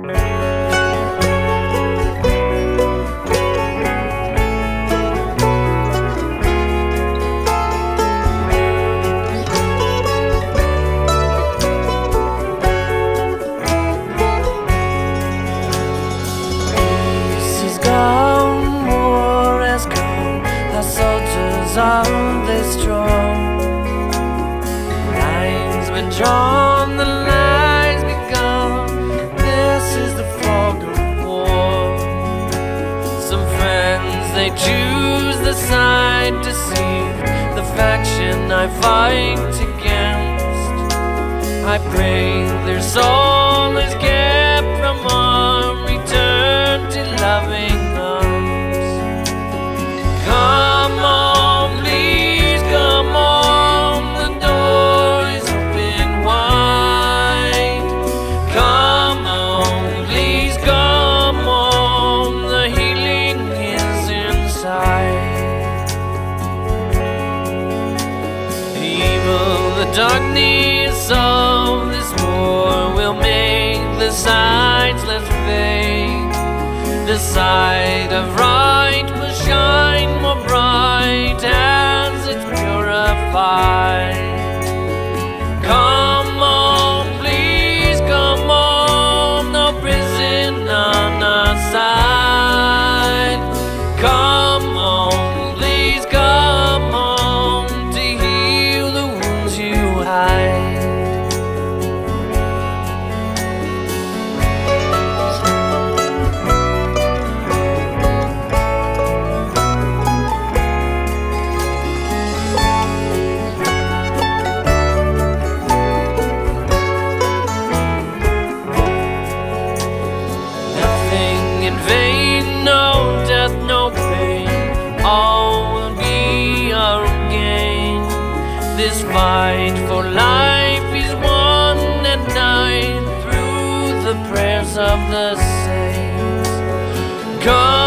Are they strong? Lines been drawn, the lines begun. This is the fog of war. Some friends, they choose the side deceived, the faction I fight against. I pray their soul is kept from harm, return to loving arms. Come on, darkness of this war will make the sides less vague. The side of right will shine more bright as it's purified. Come on, please come on, no prison on our side. Come on, please come on to heal the wounds you hide. Nothing in vain, no death, no pain, all will be our gain. This fight for life is won at night through the prayers of the saints. Come